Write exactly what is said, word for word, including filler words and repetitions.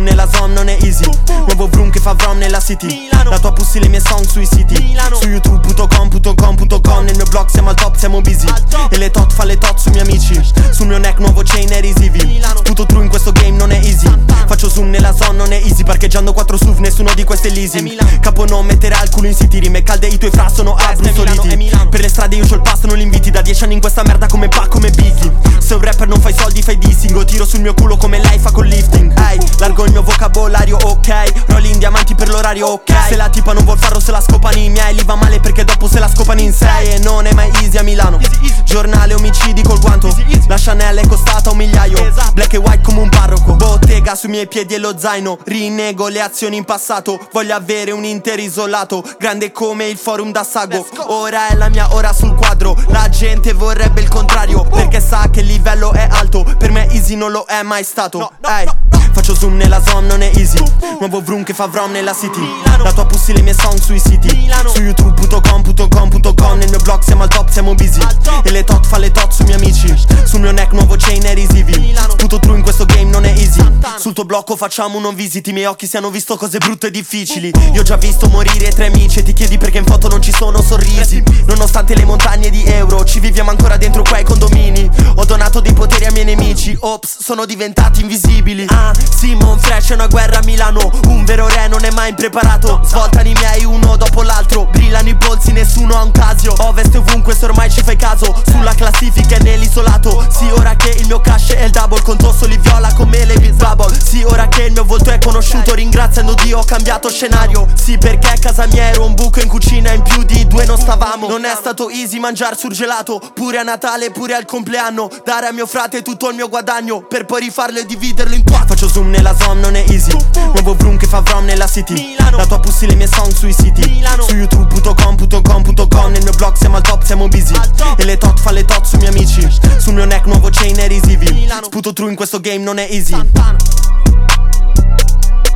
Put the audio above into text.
zoom nella zone, non è easy. Nuovo vroom che fa vrom nella city. La tua pussy, le mie song sui siti. Su youtube punto com punto com punto com. Nel mio blog siamo al top, siamo busy. E le tot fa le tot sui miei amici. Sul mio neck nuovo chain e risivi. Sputo true in questo game, non è easy. Faccio zoom nella zone, non è easy. Parcheggiando quattro S U V, nessuno di queste leasing. Capo non metterà il culo in city. Rime calde, i tuoi fra sono abbrustoliti. Per le strade io c'ho il pass, non li inviti. Da dieci anni in questa merda come pa, come Biggie. Se un rapper non fai soldi fai dissing. O tiro sul mio culo come lei fa con lifting. Ehi, hey, largo il mio vocabolario, ok. Rolli in diamanti per l'orario, ok. Se la tipa non vuol farlo se la scopano i miei. Li va male perché dopo se la scopano in sei. E non è mai easy a Milano. Giornale omicidi col guanto. La Chanel è costata un migliaio. Black e white come un parroco. Bottega sui miei piedi e lo zaino. Rinnego le azioni in passato. Voglio avere un intero isolato. Grande come il forum da Sago. Ora è la mia ora sul quadro. La gente vorrebbe il contrario, perché sa che il livello è alto. Per me easy non lo è mai stato. Ehi, faccio zoom nella zone, non è easy. Nuovo vroom che fa vrom nella city. La tua pussy, le mie song sui siti. Su youtube punto com punto com punto com. Nel mio blog siamo al top, siamo busy. E le tot fa le tot sui miei amici. Sul mio neck nuovo chain e risivi. Sputo true in questo game, non è easy. Sul tuo blocco facciamo un non visit. I miei occhi si hanno visto cose brutte e difficili. Io ho già visto morire tre amici. E ti chiedi perché in foto non ci sono sorrisi. Nonostante le montagne di euro, ci viviamo ancora dentro quei condomini. Ho donato dei poteri ai miei nemici. Ops, sono diventati invisibili. Ah, Simon Fresh è una guerra a Milano. Un vero re non è mai impreparato. Svoltano i miei uno dopo l'altro. Brillano i polsi, nessuno ha un Casio. Ovest ovunque se ormai ci fai caso. Sulla classifica e nell'isolato. Sì, ora che il mio cash è il double. Conto soli viola come le Beat Bubble. Sì, ora che il mio volto è conosciuto. Ringraziando Dio ho cambiato scenario. Sì, perché a casa mia ero un buco in cucina. In più di due non stavamo. Non è stato easy mangiar surgelato. Pure a Natale, pure al compleanno. Dare a mio frate tutto il mio guadagno per poi rifarlo e dividerlo in quattro. Faccio zoom nella zone, non è easy. Nuovo vroom che fa vrom nella city. La tua pussy, le mie song sui siti. Su youtube punto com punto com punto com. Nel mio blog siamo al top, siamo busy. E le tot fa le tot sui miei amici. Sul mio neck nuovo chain e risivi. Sputo true in questo game, non è easy.